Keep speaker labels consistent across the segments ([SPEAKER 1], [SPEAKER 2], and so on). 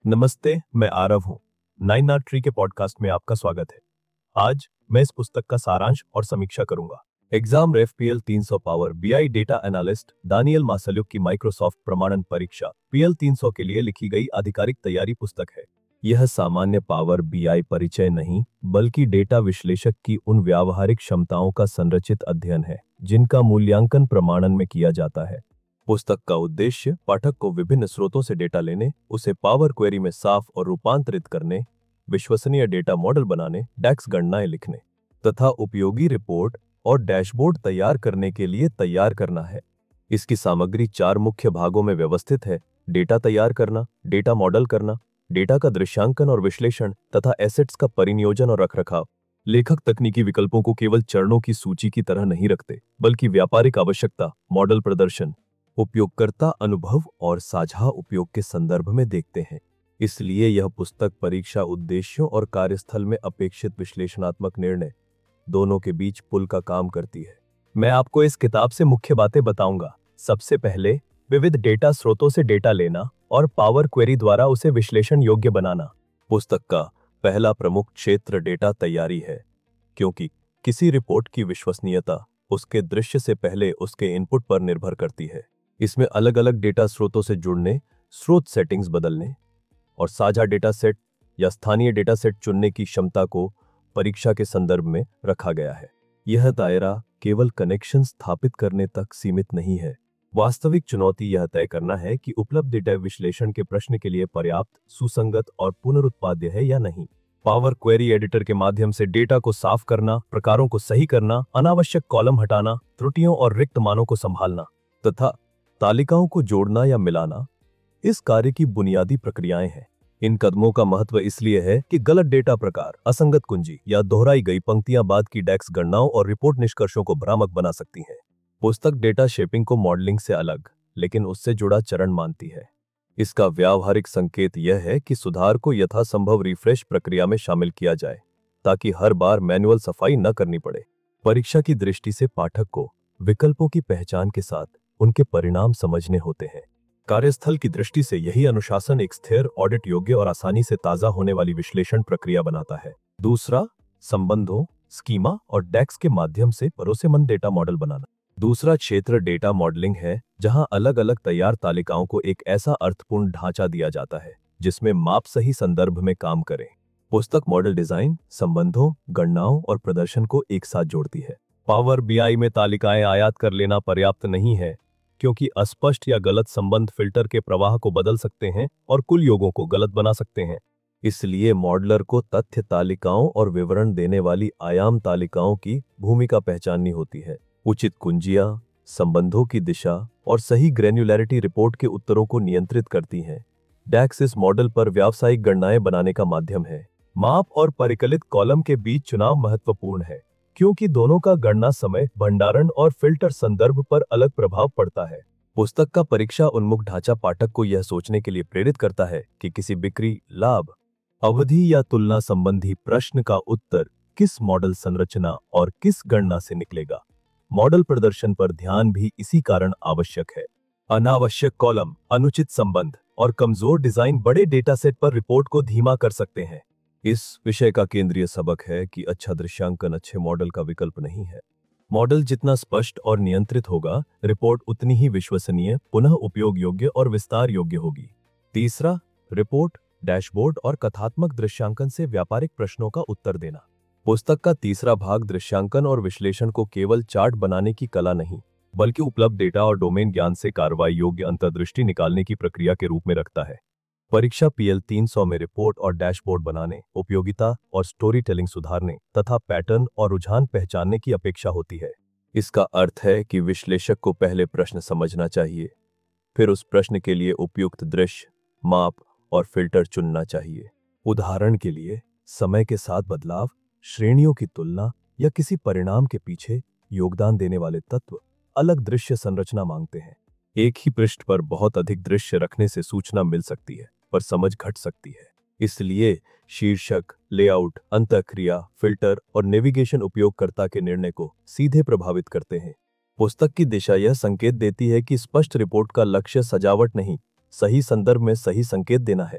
[SPEAKER 1] नमस्ते, मैं आरव हूँ। नाइन आर्ट ट्री के पॉडकास्ट में आपका स्वागत है। आज मैं इस पुस्तक का सारांश और समीक्षा करूंगा। Exam ref PL 300 Power BI data analyst Daniil Maslyuk की माइक्रोसॉफ्ट प्रमाणन परीक्षा पीएल 300 के लिए लिखी गई आधिकारिक तैयारी पुस्तक है। यह सामान्य पावर बीआई परिचय नहीं, बल्कि डेटा विश्लेषक की उन व्यावहारिक क्षमताओं का संरचित अध्ययन है जिनका मूल्यांकन प्रमाणन में किया जाता है। पुस्तक का उद्देश्य पाठक को विभिन्न स्रोतों से डेटा लेने, उसे पावर क्वेरी में साफ और रूपांतरित करने, विश्वसनीय डेटा मॉडल बनाने, डैक्स गणनाएं लिखने तथा उपयोगी रिपोर्ट और डैशबोर्ड तैयार करने के लिए तैयार करना है। इसकी सामग्री 4 मुख्य भागों में व्यवस्थित है: डेटा तैयार करना, डेटा मॉडल करना, डेटा का दृश्यांकन और विश्लेषण तथा एसेट्स का परिनियोजन और रखरखाव। लेखक तकनीकी विकल्पों को केवल चरणों की सूची की तरह नहीं रखते, बल्कि व्यापारिक आवश्यकता, मॉडल प्रदर्शन, उपयोगकर्ता अनुभव और साझा उपयोग के संदर्भ में देखते हैं। इसलिए यह पुस्तक परीक्षा उद्देश्यों और कार्यस्थल में अपेक्षित विश्लेषणात्मक निर्णय दोनों के बीच पुल का काम करती है। मैं आपको इस किताब से मुख्य बातें बताऊंगा। सबसे पहले, विविध डेटा स्रोतों से डेटा लेना और पावर क्वेरी द्वारा उसे विश्लेषण योग्य बनाना। पुस्तक का पहला प्रमुख क्षेत्र डेटा तैयारी है, क्योंकि किसी रिपोर्ट की विश्वसनीयता उसके दृश्य से पहले उसके इनपुट पर निर्भर करती है। इसमें अलग अलग डेटा स्रोतों से जुड़ने, स्रोत सेटिंग्स बदलने और साझा डेटा सेट या स्थानीय डेटा सेट चुनने की क्षमता को परीक्षा के संदर्भ में रखा गया है। यह दायरा केवल कनेक्शन स्थापित करने तक सीमित नहीं है। वास्तविक चुनौती यह तय करना है कि उपलब्ध डेटा विश्लेषण के प्रश्न के लिए पर्याप्त, सुसंगत और पुनरुत्पाद्य है या नहीं। पावर क्वेरी एडिटर के माध्यम से डेटा को साफ करना, प्रकारों को सही करना, अनावश्यक कॉलम हटाना, त्रुटियों और रिक्त मानों को संभालना तथा तालिकाओं को जोड़ना या मिलाना इस कार्य की बुनियादी प्रक्रियाएं हैं। इन कदमों का महत्व इसलिए है कि गलत डेटा प्रकार, असंगत कुंजी या दोहराई गई पंक्तियां बाद की डैक्स गणनाओं और रिपोर्ट निष्कर्षों को भ्रामक बना सकती हैं। पुस्तक डेटा शेपिंग को मॉडलिंग से अलग, लेकिन उससे जुड़ा चरण मानती है। इसका व्यावहारिक संकेत यह है कि सुधार को यथासंभव रिफ्रेश प्रक्रिया में शामिल किया जाए, ताकि हर बार मैनुअल सफाई न करनी पड़े। परीक्षा की दृष्टि से पाठक को विकल्पों की पहचान के साथ उनके परिणाम समझने होते हैं। कार्यस्थल की दृष्टि से यही अनुशासन एक स्थिर, ऑडिट योग्य और आसानी से ताजा होने वाली विश्लेषण प्रक्रिया बनाता है। दूसरा, संबंधों, स्कीमा और डैक्स के माध्यम से भरोसेमंद डेटा मॉडल बनाना। दूसरा क्षेत्र डेटा मॉडलिंग है, जहां अलग अलग तैयार तालिकाओं को एक ऐसा अर्थपूर्ण ढांचा दिया जाता है जिसमें माप सही संदर्भ में काम करें। पुस्तक मॉडल डिजाइन, संबंधों, गणनाओं और प्रदर्शन को एक साथ जोड़ती है। पावर बीआई में तालिकाएं आयात कर लेना पर्याप्त नहीं है, क्योंकि अस्पष्ट या गलत संबंध फिल्टर के प्रवाह को बदल सकते हैं और कुल योगों को गलत बना सकते हैं। इसलिए मॉडलर को तथ्य तालिकाओं और विवरण देने वाली आयाम तालिकाओं की भूमिका पहचाननी होती है। उचित कुंजियां, संबंधों की दिशा और सही ग्रेन्युलैरिटी रिपोर्ट के उत्तरों को नियंत्रित करती हैं। डैक्स इस मॉडल पर व्यावसायिक गणनाएं बनाने का माध्यम है। माप और परिकलित कॉलम के बीच चुनाव महत्वपूर्ण है, क्योंकि दोनों का गणना समय, भंडारण और फिल्टर संदर्भ पर अलग प्रभाव पड़ता है। पुस्तक का परीक्षा उन्मुख ढांचा पाठक को यह सोचने के लिए प्रेरित करता है कि किसी बिक्री, लाभ, अवधि या तुलना संबंधी प्रश्न का उत्तर किस मॉडल संरचना और किस गणना से निकलेगा। मॉडल प्रदर्शन पर ध्यान भी इसी कारण आवश्यक है। अनावश्यक कॉलम, अनुचित संबंध और कमजोर डिजाइन बड़े डेटा सेट पर रिपोर्ट को धीमा कर सकते हैं। इस विषय का केंद्रीय सबक है कि अच्छा दृश्यांकन अच्छे मॉडल का विकल्प नहीं है। मॉडल जितना स्पष्ट और नियंत्रित होगा, रिपोर्ट उतनी ही विश्वसनीय, पुनः उपयोग योग्य और विस्तार योग्य होगी। तीसरा, रिपोर्ट, डैशबोर्ड और कथात्मक दृश्यांकन से व्यापारिक प्रश्नों का उत्तर देना। पुस्तक का तीसरा भाग दृश्यांकन और विश्लेषण को केवल चार्ट बनाने की कला नहीं, बल्कि उपलब्ध डेटा और डोमेन ज्ञान से कार्रवाई योग्य अंतर्दृष्टि निकालने की प्रक्रिया के रूप में रखता है। परीक्षा पीएल 300 में रिपोर्ट और डैशबोर्ड बनाने, उपयोगिता और स्टोरी टेलिंग सुधारने तथा पैटर्न और रुझान पहचानने की अपेक्षा होती है। इसका अर्थ है कि विश्लेषक को पहले प्रश्न समझना चाहिए, फिर उस प्रश्न के लिए उपयुक्त दृश्य, माप और फिल्टर चुनना चाहिए। उदाहरण के लिए, समय के साथ बदलाव, श्रेणियों की तुलना या किसी परिणाम के पीछे योगदान देने वाले तत्व अलग दृश्य संरचना मांगते हैं। एक ही पृष्ठ पर बहुत अधिक दृश्य रखने से सूचना मिल सकती है, पर समझ घट सकती है। इसलिए शीर्षक, लेआउट, अंतःक्रिया, फिल्टर और नेविगेशन उपयोगकर्ता के निर्णय को सीधे प्रभावित करते हैं। पुस्तक की दिशा यह संकेत देती है कि स्पष्ट रिपोर्ट का लक्ष्य सजावट नहीं, सही संदर्भ में सही संकेत देना है।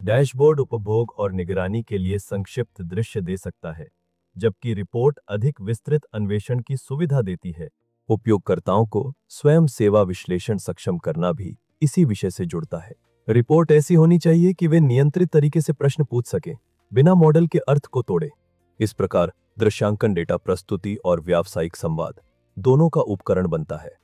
[SPEAKER 1] डैशबोर्ड उपभोग और निगरानी के लिए संक्षिप्त दृश्य दे सकता है, जबकि रिपोर्ट अधिक विस्तृत अन्वेषण की सुविधा देती है। उपयोगकर्ताओं को स्वयं सेवा विश्लेषण सक्षम करना भी इसी विषय से जुड़ता है। रिपोर्ट ऐसी होनी चाहिए कि वे नियंत्रित तरीके से प्रश्न पूछ सकें, बिना मॉडल के अर्थ को तोड़े। इस प्रकार दृश्यांकन डेटा प्रस्तुति और व्यावसायिक संवाद दोनों का उपकरण बनता है।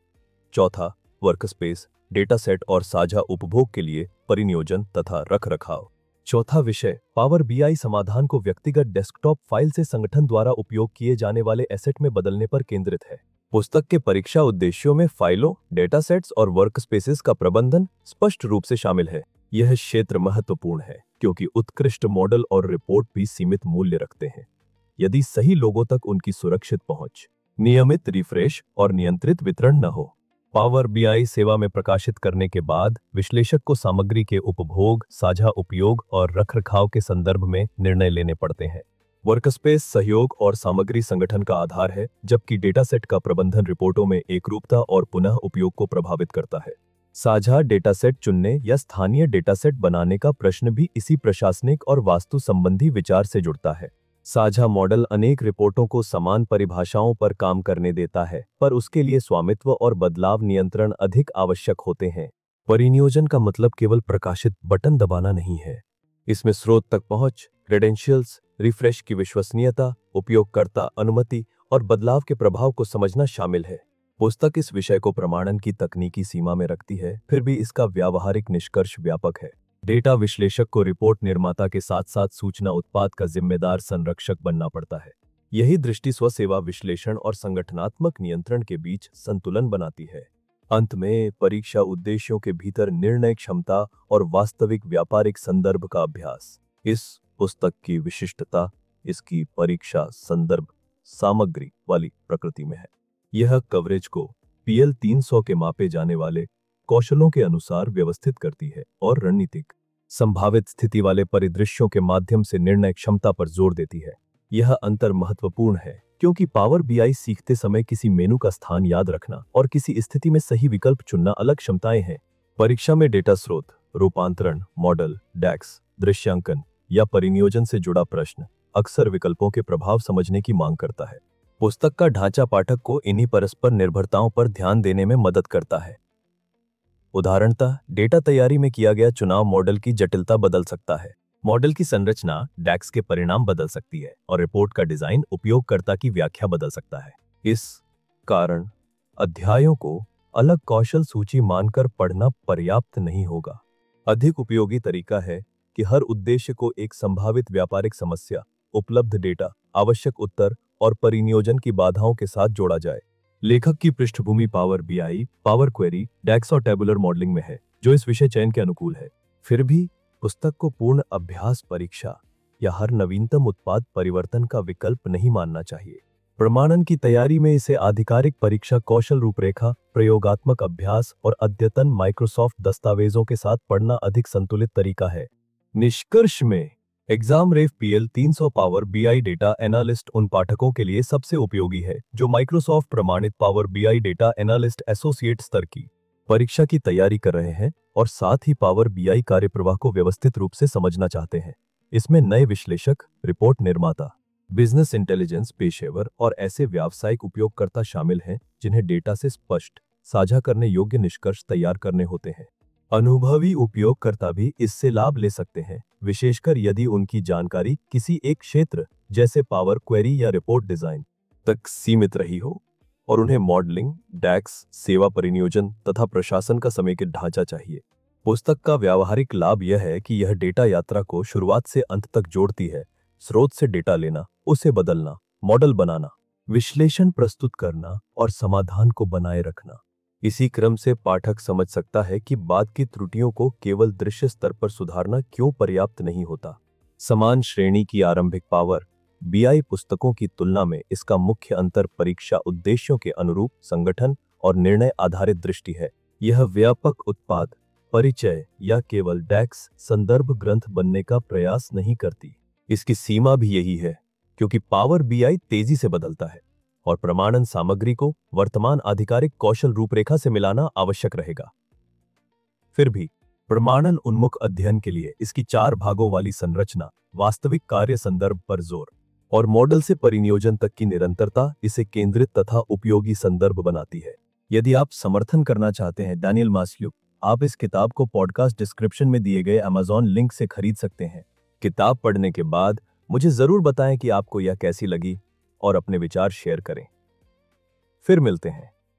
[SPEAKER 1] चौथा, वर्कस्पेस, डेटा सेट और साझा उपभोग के लिए परिनियोजन तथा रखरखाव। चौथा विषय पावर बीआई समाधान को व्यक्तिगत डेस्कटॉप फाइल से संगठन द्वारा उपयोग किए जाने वाले एसेट में बदलने पर केंद्रित है। पुस्तक के परीक्षा उद्देश्यों में फाइलों, डेटा सेट्स और वर्कस्पेसेस का प्रबंधन स्पष्ट रूप से शामिल है। यह क्षेत्र महत्वपूर्ण है क्योंकि उत्कृष्ट मॉडल और रिपोर्ट भी सीमित मूल्य रखते हैं। यदि सही लोगों तक उनकी सुरक्षित पहुंच, नियमित रिफ्रेश और नियंत्रित वितरण न हो। पावर बीआई सेवा में प्रकाशित करने के बाद विश्लेषक को सामग्री के उपभोग, साझा उपयोग और रखरखाव के संदर्भ में निर्णय लेने पड़ते हैं। वर्कस्पेस सहयोग और सामग्री संगठन का आधार है, जबकि डेटा सेट का प्रबंधन रिपोर्टों में एकरूपता और पुनः उपयोग को प्रभावित करता है। साझा डेटा सेट चुनने या स्थानीय डेटा सेट बनाने का प्रश्न भी इसी प्रशासनिक और वास्तु संबंधी विचार से जुड़ता है। साझा मॉडल अनेक रिपोर्टों को समान परिभाषाओं पर काम करने देता है, पर उसके लिए स्वामित्व और बदलाव नियंत्रण अधिक आवश्यक होते हैं। परिनियोजन का मतलब केवल प्रकाशित बटन दबाना नहीं है। इसमें स्रोत तक पहुंच, क्रेडेंशियल्स, रिफ्रेश की विश्वसनीयता, उपयोगकर्ता अनुमति और बदलाव के प्रभाव को समझना शामिल है। पुस्तक इस विषय को प्रमाणन की तकनीकी सीमा में रखती है, फिर भी इसका व्यावहारिक निष्कर्ष व्यापक है। डेटा विश्लेषक को रिपोर्ट निर्माता के साथ साथ सूचना उत्पाद का जिम्मेदार संरक्षक बनना पड़ता है। यही दृष्टि स्वसेवा विश्लेषण और संगठनात्मक नियंत्रण के बीच संतुलन बनाती है। अंत में परीक्षा उद्देश्यों के भीतर निर्णय क्षमता और वास्तविक व्यापारिक संदर्भ का अभ्यास। इस पुस्तक की विशिष्टता इसकी परीक्षा संदर्भ सामग्री वाली प्रकृति में है। यह कवरेज को PL 300 के मापे जाने वाले कौशलों के अनुसार व्यवस्थित करती है और रणनीतिक संभावित स्थिति वाले परिदृश्यों के माध्यम से निर्णय क्षमता पर जोर देती है। यह अंतर महत्वपूर्ण है क्योंकि पावर बीआई सीखते समय किसी मेनू का स्थान याद रखना और किसी स्थिति में सही विकल्प चुनना अलग क्षमताएं हैं। परीक्षा में डेटा स्रोत, रूपांतरण, मॉडल, डैक्स, दृश्यांकन या परिनियोजन से जुड़ा प्रश्न अक्सर विकल्पों के प्रभाव समझने की मांग करता है। पुस्तक का ढांचा पाठक को इन्हीं परस्पर निर्भरताओं पर ध्यान देने में मदद करता है। उदाहरणतः डेटा तैयारी में किया गया चुनाव मॉडल की जटिलता बदल सकता है। मॉडल की संरचना डैक्स के परिणाम बदल सकती है और रिपोर्ट का डिजाइन उपयोगकर्ता की व्याख्या बदल सकता है। इस कारण अध्यायों को अलग कौशल सूची मानकर पढ़ना पर्याप्त नहीं होगा। अधिक उपयोगी तरीका है कि हर उद्देश्य को एक संभावित व्यापारिक समस्या, उपलब्ध डेटा, आवश्यक उत्तर और परिनियोजन की बाधाओं के साथ जोड़ा जाए। लेखक की पृष्ठभूमि Power BI, Power Query, DAX और टेबुलर मॉडलिंग में है, जो इस विषय चयन के अनुकूल है। फिर भी पुस्तक को पूर्ण अभ्यास परीक्षा या हर नवीनतम उत्पाद परिवर्तन का विकल्प नहीं मानना चाहिए। प्रमाणन की तैयारी में इसे आधिकारिक परीक्षा कौशल रूपरेखा, प्रयोगात्मक अभ्यास और अद्यतन माइक्रोसॉफ्ट दस्तावेजों के साथ पढ़ना अधिक संतुलित तरीका है। निष्कर्ष में exam ref PL 300 Power BI data analyst उन पाठकों के लिए सबसे उपयोगी है जो माइक्रोसॉफ्ट प्रमाणित Power BI data analyst associate स्तर की परीक्षा की तैयारी कर रहे हैं और साथ ही पावर बीआई कार्यप्रवाह को व्यवस्थित रूप से समझना चाहते हैं। इसमें नए विश्लेषक, रिपोर्ट निर्माता, बिजनेस इंटेलिजेंस पेशेवर और ऐसे व्यावसायिक उपयोगकर्ता शामिल हैं जिन्हें डेटा से स्पष्ट, साझा करने योग्य निष्कर्ष तैयार करने होते हैं। अनुभवी उपयोगकर्ता भी इससे लाभ ले सकते हैं, विशेषकर यदि उनकी जानकारी किसी एक क्षेत्र जैसे पावर क्वेरी या रिपोर्ट डिजाइन तक सीमित रही हो और उन्हें मॉडलिंग, डैक्स, सेवा परिनियोजन तथा प्रशासन का समेकित ढांचा चाहिए। पुस्तक का व्यावहारिक लाभ यह है कि यह डेटा यात्रा को शुरुआत से अंत तक जोड़ती है। स्रोत से डेटा लेना, उसे बदलना, मॉडल बनाना, विश्लेषण प्रस्तुत करना और समाधान को बनाए रखना। इसी क्रम से पाठक समझ सकता है कि बाद की त्रुटियों को केवल दृश्य स्तर पर सुधारना क्यों पर्याप्त नहीं होता। समान श्रेणी की आरंभिक पावर बीआई पुस्तकों की तुलना में इसका मुख्य अंतर परीक्षा उद्देश्यों के अनुरूप संगठन और निर्णय आधारित दृष्टि है। यह व्यापक उत्पाद परिचय या केवल डैक्स संदर्भ ग्रंथ बनने का प्रयास नहीं करती। इसकी सीमा भी यही है क्योंकि पावर बीआई तेजी से बदलता है और प्रमाणन सामग्री को वर्तमान आधिकारिक कौशल रूपरेखा से मिलाना आवश्यक रहेगा। फिर भी प्रमाणन उन्मुख अध्ययन के लिए इसकी 4 भागों वाली संरचना, वास्तविक कार्य संदर्भ पर जोर और मॉडल से परिनियोजन तक की निरंतरता इसे केंद्रित तथा उपयोगी संदर्भ बनाती है। यदि आप समर्थन करना चाहते हैं दानियल मासल्युक, आप इस किताब को पॉडकास्ट डिस्क्रिप्शन में दिए गए अमेज़न लिंक से खरीद सकते हैं। किताब पढ़ने के बाद मुझे जरूर बताएं कि आपको यह कैसी लगी और अपने विचार शेयर करें। फिर मिलते हैं।